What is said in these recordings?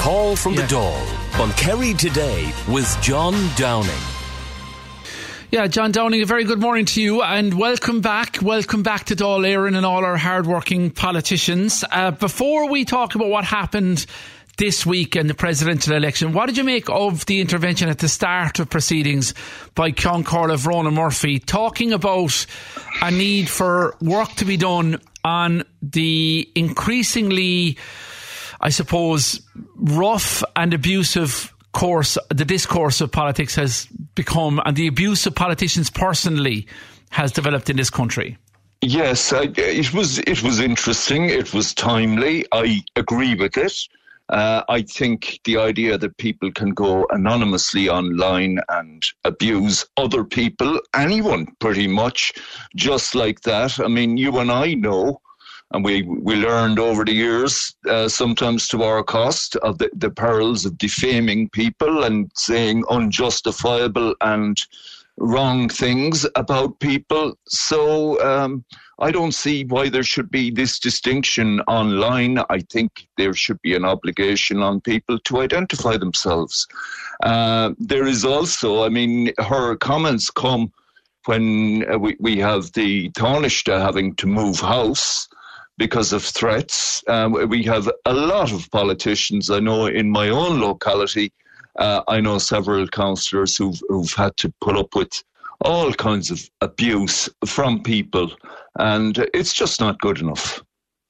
Call from the Dáil on Kerry Today with John Downing. Yeah, John Downing, a very good morning to you and welcome back. Welcome back to Dáil Éireann and all our hard-working politicians. Before we talk about what happened this week in the presidential election, what did you make of the intervention at the start of proceedings by Ceann Comhairle Bronagh Murphy, talking about a need for work to be done on the increasingly, I suppose, rough and abusive the discourse of politics has become, and the abuse of politicians personally has developed in this country? Yes, it was interesting. It was timely. I agree with it. I think the idea that people can go anonymously online and abuse other people, anyone pretty much, just like that. I mean, you and I know, and we learned over the years, sometimes to our cost, of the perils of defaming people and saying unjustifiable and wrong things about people. So I don't see why there should be this distinction online. I think there should be an obligation on people to identify themselves. There is also, I mean, her comments come when we have the Taoiseach having to move house because of threats. We have a lot of politicians. I know in my own locality, I know several councillors who've had to put up with all kinds of abuse from people, and it's just not good enough.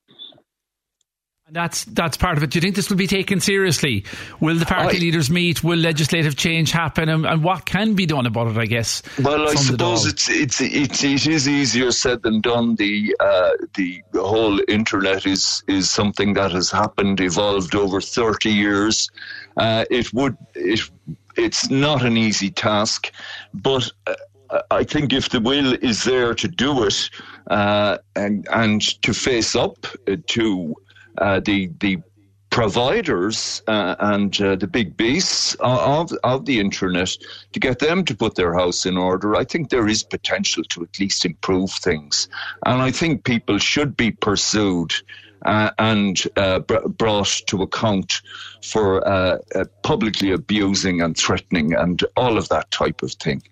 That's part of it. Do you think this will be taken seriously? Will the party leaders meet? Will legislative change happen? And what can be done about it, I guess? Well, I suppose it is easier said than done. The whole internet is something that has happened, evolved over 30 years. It's not an easy task, but I think if the will is there to do it and to face up to the providers and the big beasts of the internet, to get them to put their house in order, I think there is potential to at least improve things. And I think people should be pursued and brought to account for publicly abusing and threatening and all of that type of thing.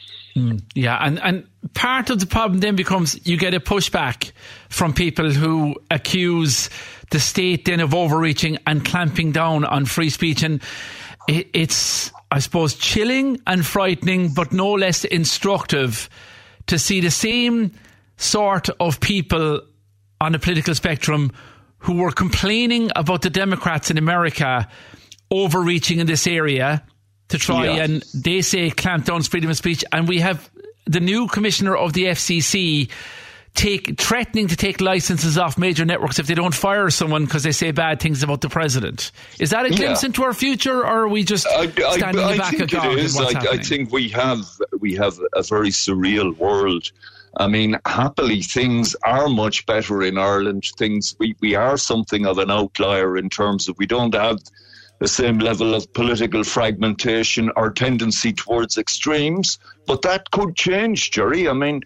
Yeah, and part of the problem then becomes you get a pushback from people who accuse the state then of overreaching and clamping down on free speech. And it's, I suppose, chilling and frightening, but no less instructive to see the same sort of people on the political spectrum who were complaining about the Democrats in America overreaching in this area to try and, they say, clamp down freedom of speech. And we have the new commissioner of the FCC threatening to take licences off major networks if they don't fire someone because they say bad things about the president. Is that a glimpse into our future, or are we just standing in the back of God? I think we have a very surreal world. I mean, happily, things are much better in Ireland. We are something of an outlier in terms of we don't have the same level of political fragmentation or tendency towards extremes, but that could change, Jerry. I mean,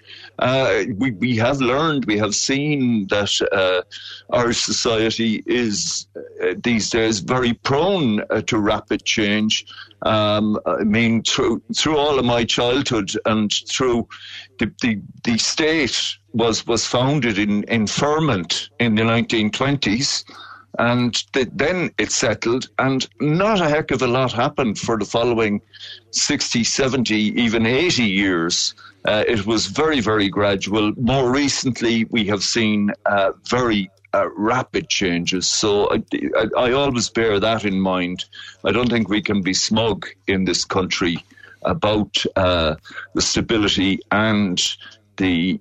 we have learned, we have seen that our society is these days very prone to rapid change. I mean, through all of my childhood and through the state was founded in ferment in the 1920s. And then it settled, and not a heck of a lot happened for the following 60, 70, even 80 years. It was very, very gradual. More recently, we have seen very rapid changes. So I always bear that in mind. I don't think we can be smug in this country about the stability and the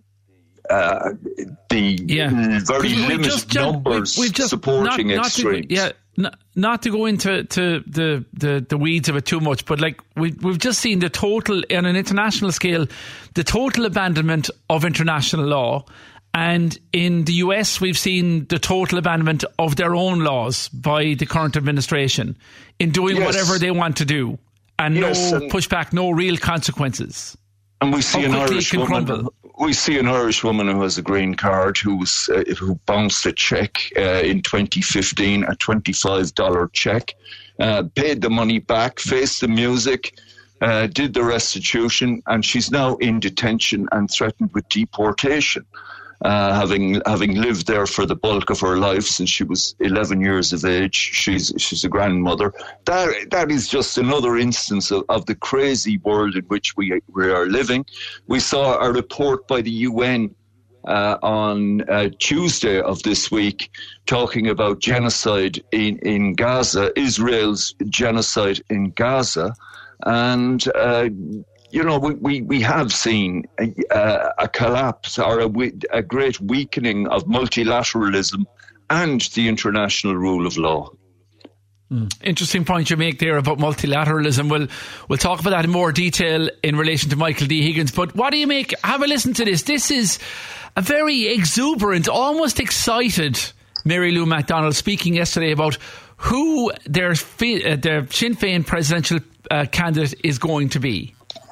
very limited numbers supporting extremes. Not to go into the weeds of it too much, but like we've just seen the total, on an international scale, the total abandonment of international law. And in the US, we've seen the total abandonment of their own laws by the current administration in doing whatever they want to do. And no pushback, no real consequences. And we see an Irish woman we see an Irish woman who has a green card who bounced a cheque in 2015, a $25 cheque, paid the money back, faced the music, did the restitution, and she's now in detention and threatened with deportation. Having lived there for the bulk of her life since she was 11 years of age. She's a grandmother. That is just another instance of the crazy world in which we are living. We saw a report by the UN on Tuesday of this week talking about genocide in Gaza, Israel's genocide in Gaza, and we have seen a collapse or a great weakening of multilateralism and the international rule of law. Interesting point you make there about multilateralism. We'll talk about that in more detail in relation to Michael D. Higgins. But what do you make? Have a listen to this. This is a very exuberant, almost excited Mary Lou McDonald speaking yesterday about who their Sinn Féin presidential candidate is going to be.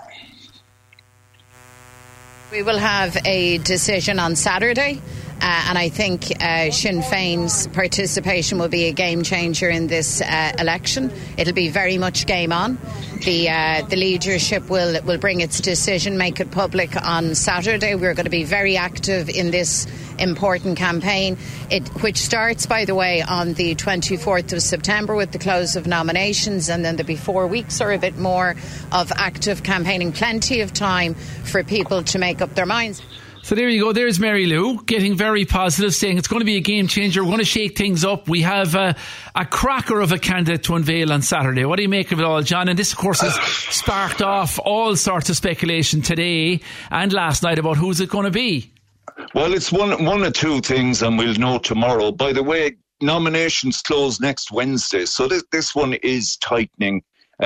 We will have a decision on Saturday, and I think Sinn Féin's participation will be a game changer in this election. It'll be very much game on. The leadership will bring its decision, make it public on Saturday. We're going to be very active in this important campaign, which starts, by the way, on the 24th of September with the close of nominations, and then there'll be 4 weeks or a bit more of active campaigning. Plenty of time for people to make up their minds. So there you go. There's Mary Lou getting very positive, saying it's going to be a game changer. We're going to shake things up. We have a cracker of a candidate to unveil on Saturday. What do you make of it all, John? And this, of course, has sparked off all sorts of speculation today and last night about who's it going to be. Well, it's one or two things, and we'll know tomorrow. By the way, nominations close next Wednesday, so this one is tightening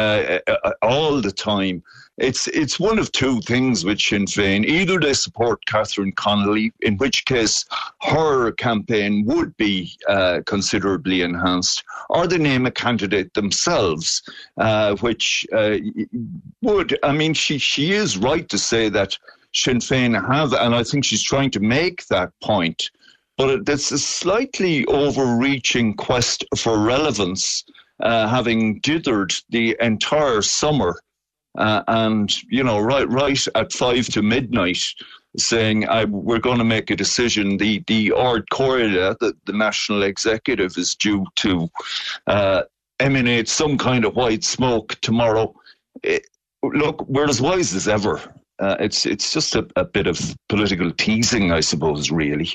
all the time. It's one of two things with Sinn Féin. Either they support Catherine Connolly, in which case her campaign would be considerably enhanced, or they name a candidate themselves, which would, I mean, she is right to say that Sinn Féin have, and I think she's trying to make that point, but it's a slightly overreaching quest for relevance, having dithered the entire summer, and right at 5 to midnight, saying we're going to make a decision. The Ard Comhairle, the national executive, is due to emanate some kind of white smoke tomorrow. Look, we're as wise as ever. It's just a bit of political teasing, I suppose, really.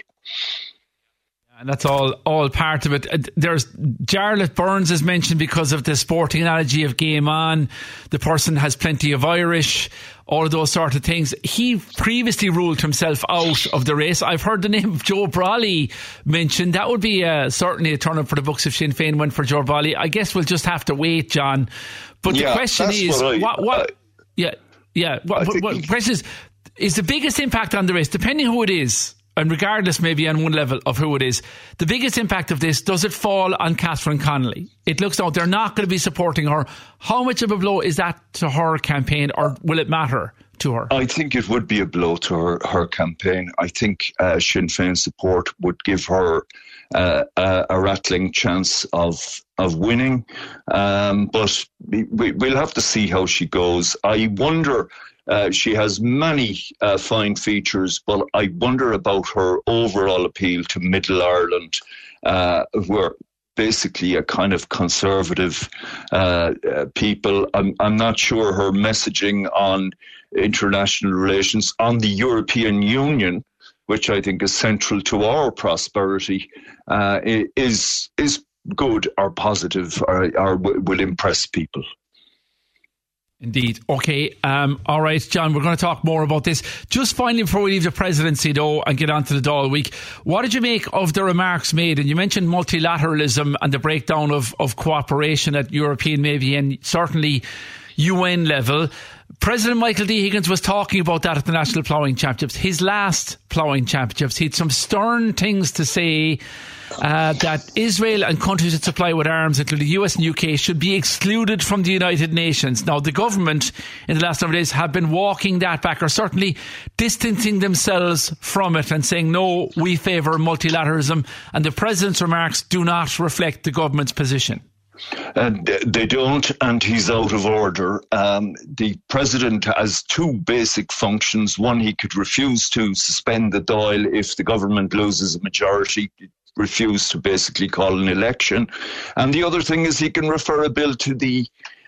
And that's all part of it. There's Jarlath Burns is mentioned because of the sporting analogy of game on. The person has plenty of Irish, all of those sort of things. He previously ruled himself out of the race. I've heard the name of Joe Brawley mentioned. That would be certainly a turn up for the books if Sinn Féin went for Joe Brawley. I guess we'll just have to wait, John. But the question is, the question is the biggest impact on the race, depending who it is, and regardless maybe on one level of who it is, the biggest impact of this, does it fall on Catherine Connolly? It looks like they're not going to be supporting her. How much of a blow is that to her campaign, or will it matter to her? I think it would be a blow to her campaign. I think Sinn Féin support would give her a rattling chance of winning, but we'll have to see how she goes. I wonder. She has many fine features, but I wonder about her overall appeal to Middle Ireland, who are basically a kind of conservative people. I'm not sure her messaging on international relations, on the European Union, which I think is central to our prosperity, is good or positive or will impress people. Indeed. Okay. All right, John, we're going to talk more about this. Just finally, before we leave the presidency, though, and get on to the Dáil week, what did you make of the remarks made? And you mentioned multilateralism and the breakdown of cooperation at European, maybe, and certainly UN level. President Michael D. Higgins was talking about that at the National Ploughing Championships. His last Ploughing Championships, he had some stern things to say that Israel and countries that supply with arms, including the US and UK, should be excluded from the United Nations. Now, the government in the last number of days have been walking that back, or certainly distancing themselves from it and saying, no, we favour multilateralism, and the President's remarks do not reflect the government's position. They don't, and he's out of order. The President has two basic functions. One, he could refuse to suspend the Dáil if the government loses a majority, refuse to basically call an election. And the other thing is he can refer a bill to the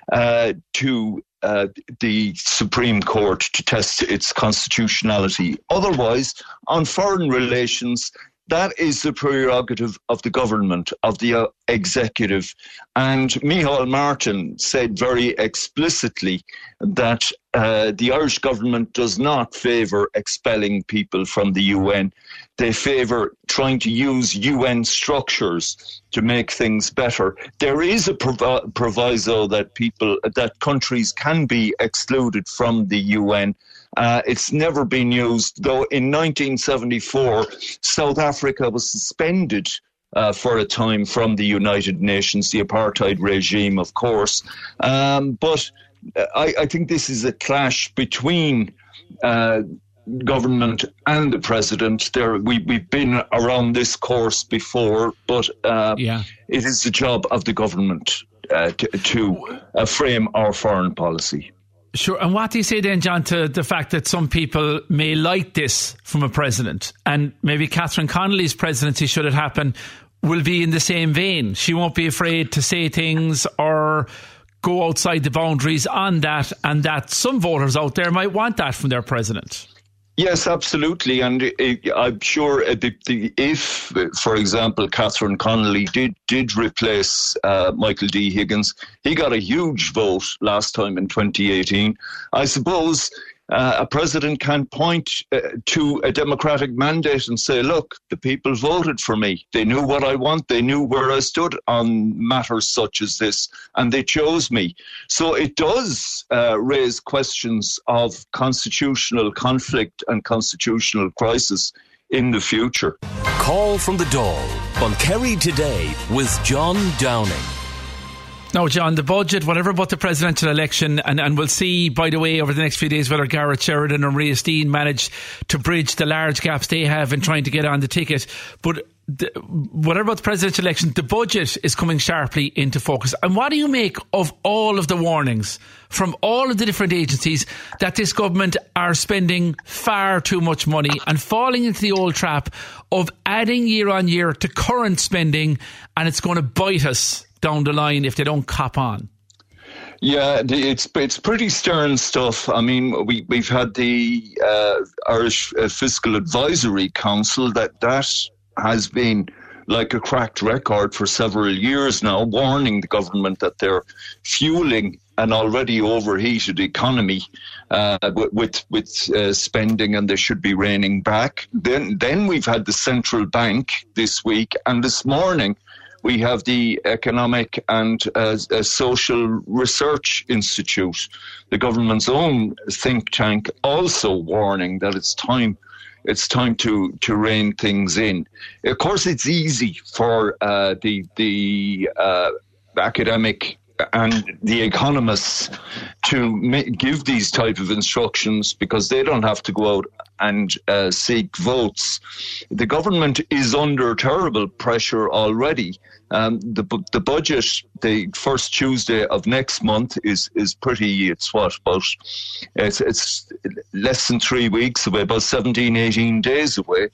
Supreme Court to test its constitutionality. Otherwise, on foreign relations, that is the prerogative of the government, of the executive. And Micheál Martin said very explicitly that the Irish government does not favour expelling people from the UN. They favour trying to use UN structures to make things better. There is a proviso that countries can be excluded from the UN. It's never been used, though in 1974, South Africa was suspended for a time from the United Nations, the apartheid regime, of course. But I think this is a clash between government and the President. We've been around this course before, but it is the job of the government to frame our foreign policy. Sure. And what do you say then, John, to the fact that some people may like this from a president, and maybe Catherine Connolly's presidency, should it happen, will be in the same vein? She won't be afraid to say things or go outside the boundaries on that, and that some voters out there might want that from their president. Yes, absolutely. And I'm sure if, for example, Catherine Connolly did replace Michael D. Higgins, he got a huge vote last time in 2018. I suppose a president can point to a democratic mandate and say, look, the people voted for me. They knew what I want. They knew where I stood on matters such as this, and they chose me. So it does raise questions of constitutional conflict and constitutional crisis in the future. Call from the Dáil on Kerry Today with John Downing. Now, John, the budget, whatever about the presidential election, and we'll see, by the way, over the next few days whether Garrett Sheridan or Maria Steen manage to bridge the large gaps they have in trying to get on the ticket. But whatever about the presidential election, the budget is coming sharply into focus. And what do you make of all of the warnings from all of the different agencies that this government are spending far too much money and falling into the old trap of adding year on year to current spending, and it's going to bite us down the line if they don't cop on? Yeah, it's pretty stern stuff. I mean, we've had the Irish Fiscal Advisory Council that has been like a cracked record for several years now, warning the government that they're fueling an already overheated economy with spending, and they should be reining back. Then we've had the central bank this week, and this morning we have the Economic and Social Research Institute, the government's own think tank, also warning that it's time to rein things in. Of course, it's easy for the academic and the economists to give these type of instructions because they don't have to go out and seek votes. The government is under terrible pressure already. The budget, the first Tuesday of next month is pretty, it's less than 3 weeks away, about 17, 18 days away.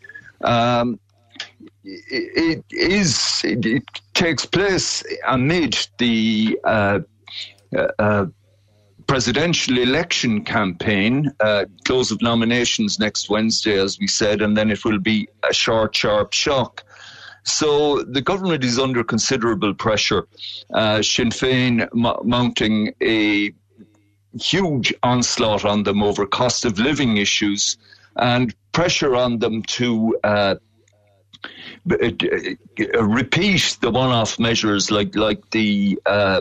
It takes place amid the presidential election campaign, close of nominations next Wednesday, as we said, and then it will be a short, sharp shock. So the government is under considerable pressure. Sinn Féin mounting a huge onslaught on them over cost of living issues and pressure on them to repeat the one-off measures like the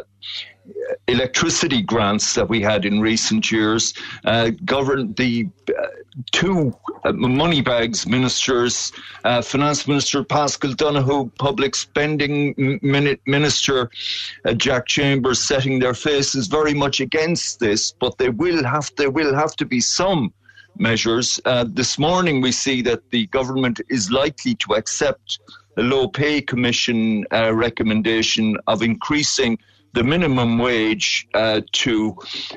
electricity grants that we had in recent years, govern the two money bags ministers, Finance Minister Paschal Donohoe, Public Spending Minister Jack Chambers, setting their faces very much against this, but there will have to be some measures. This morning we see that the government is likely to accept a low pay commission recommendation of increasing the minimum wage to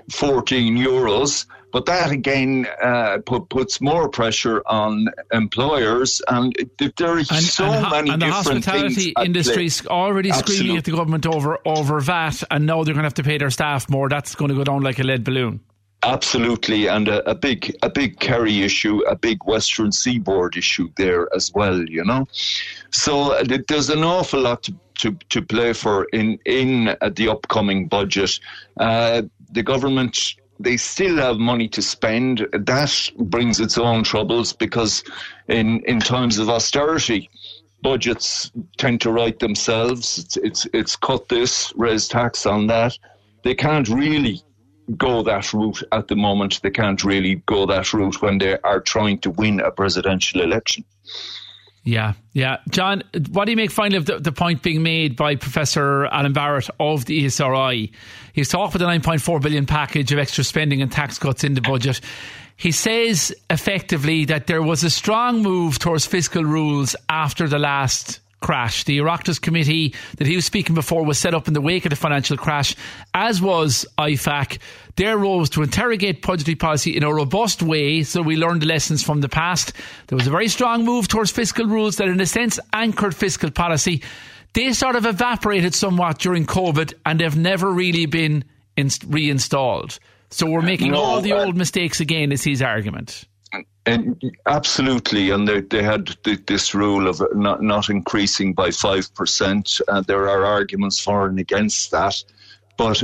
€14. But that again puts more pressure on employers, and there are so many different things. And the hospitality industry's already screaming at the government over VAT, and now they're going to have to pay their staff more. That's going to go down like a lead balloon. Absolutely, and a big Kerry issue, a big Western Seaboard issue there as well, you know. So there's an awful lot to play for in the upcoming budget. The government, they still have money to spend. That brings its own troubles, because in times of austerity, budgets tend to write themselves. It's cut this, raise tax on that. They can't really go that route at the moment. They can't really go that route when they are trying to win a presidential election. Yeah. John, what do you make finally of the point being made by Professor Alan Barrett of the ESRI? He's talked about the $9.4 billion package of extra spending and tax cuts in the budget. He says effectively that there was a strong move towards fiscal rules after the last crash. The Oireachtas committee that he was speaking before was set up in the wake of the financial crash, as was IFAC. Their role was to interrogate budgetary policy in a robust way, so we learned the lessons from the past. There was a very strong move towards fiscal rules that in a sense anchored fiscal policy. They sort of evaporated somewhat during COVID and have never really been reinstalled. So we're making all the old mistakes again, is his argument. And absolutely, and they had this rule of not increasing by 5%. There are arguments for and against that, but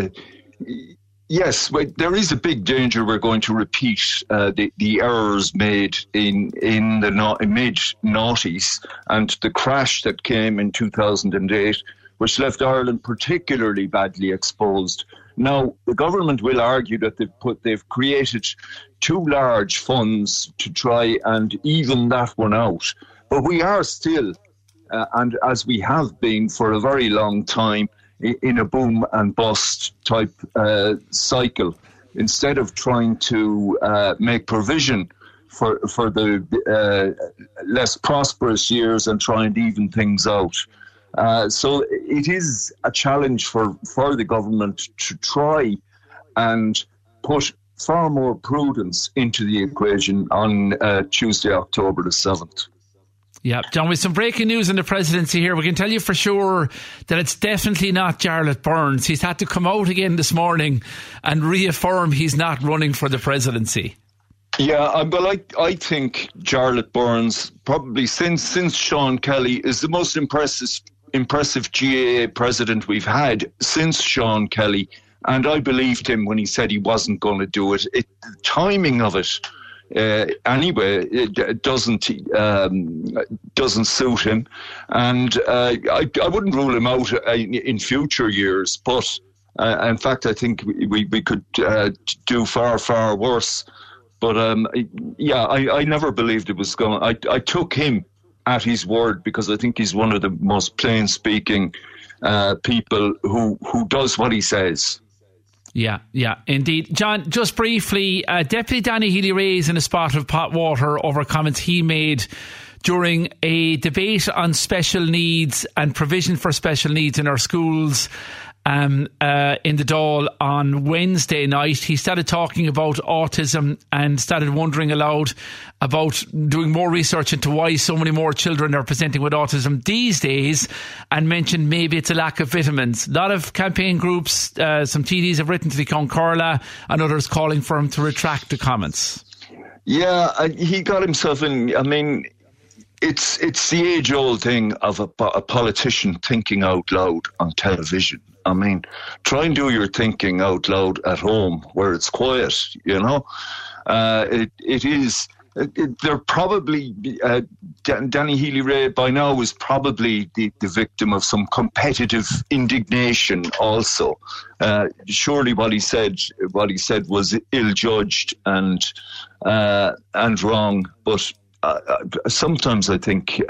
yes, there is a big danger we're going to repeat the errors made in the mid-noughties and the crash that came in 2008, which left Ireland particularly badly exposed. Now, the government will argue that they've created too large funds to try and even that one out. But we are still, and as we have been for a very long time, in a boom and bust type cycle. Instead of trying to make provision for the less prosperous years and try and even things out. So it is a challenge for the government to try and put far more prudence into the equation on Tuesday, October the 7th. Yeah, John, with some breaking news in the presidency here, we can tell you for sure that it's definitely not Jarlath Burns. He's had to come out again this morning and reaffirm he's not running for the presidency. Yeah, well, I think Jarlath Burns, probably since Sean Kelly, is the most impressive GAA president we've had since Sean Kelly. And I believed him when he said he wasn't going to do it. The timing of it, anyway, it doesn't suit him. And I wouldn't rule him out in future years. But in fact, I think we could do far, far worse. But I never believed it was going. I took him at his word because I think he's one of the most plain-speaking people who does what he says. Yeah, indeed. John, just briefly, Deputy Danny Healy-Rae in a spot of pot water over comments he made during a debate on special needs and provision for special needs in our schools in the Dáil on Wednesday night. He started talking about autism and started wondering aloud about doing more research into why so many more children are presenting with autism these days, and mentioned maybe it's a lack of vitamins. A lot of campaign groups, some TDs have written to the Count Corla and others calling for him to retract the comments. Yeah, he got himself in. I mean, it's the age-old thing of a politician thinking out loud on television. I mean, try and do your thinking out loud at home where it's quiet, you know. It is they're probably Danny Healy-Rae by now is probably the victim of some competitive indignation also. Surely what he said was ill-judged and wrong, but sometimes I think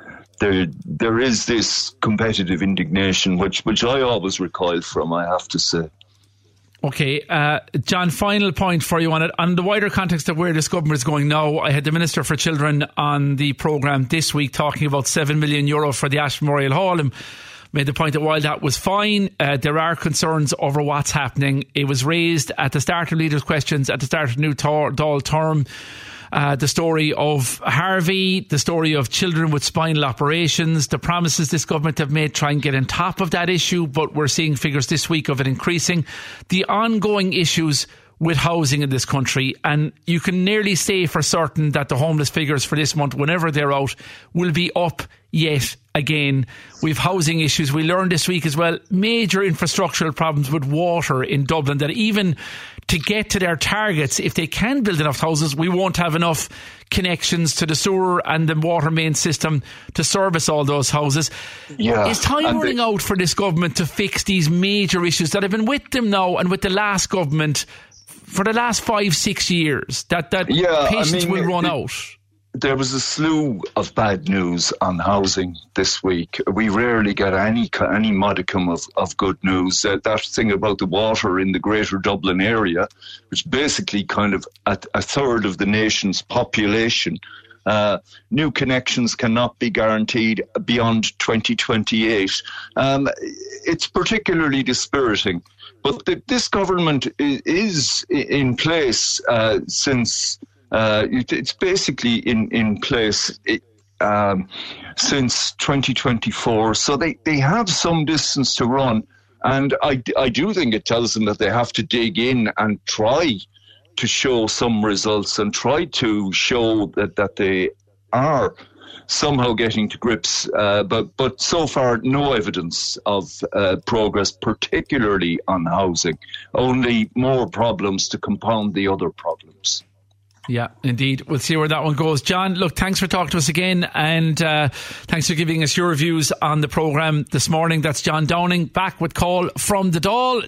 there is this competitive indignation which I always recoil from, I have to say. Okay, John, final point for you on it. On the wider context of where this government is going now, I had the Minister for Children on the programme this week talking about €7 million for the Ashton Memorial Hall, and made the point that while that was fine, there are concerns over what's happening. It was raised at the start of Leaders' Questions, at the start of the new Dáil term. The story of Harvey, the story of children with spinal operations, the promises this government have made try and get on top of that issue, but we're seeing figures this week of it increasing. The ongoing issues with housing in this country, and you can nearly say for certain that the homeless figures for this month, whenever they're out, will be up yet again. We've housing issues. We learned this week as well, major infrastructural problems with water in Dublin, that even to get to their targets, if they can build enough houses, we won't have enough connections to the sewer and the water main system to service all those houses. Yeah. Is time running out for this government to fix these major issues that have been with them now and with the last government for the last 5-6 years, that patience will run out? There was a slew of bad news on housing this week. We rarely get any modicum of good news. That thing about the water in the greater Dublin area, which basically kind of a third of the nation's population, new connections cannot be guaranteed beyond 2028. It's particularly dispiriting. But this government is in place since... it's basically in place since 2024, so they have some distance to run, and I do think it tells them that they have to dig in and try to show some results and try to show that they are somehow getting to grips, but so far no evidence of progress, particularly on housing. Only more problems to compound the other problems. Yeah, indeed. We'll see where that one goes. John, look, thanks for talking to us again, and thanks for giving us your views on the programme this morning. That's John Downing, back with Call from the Dáil.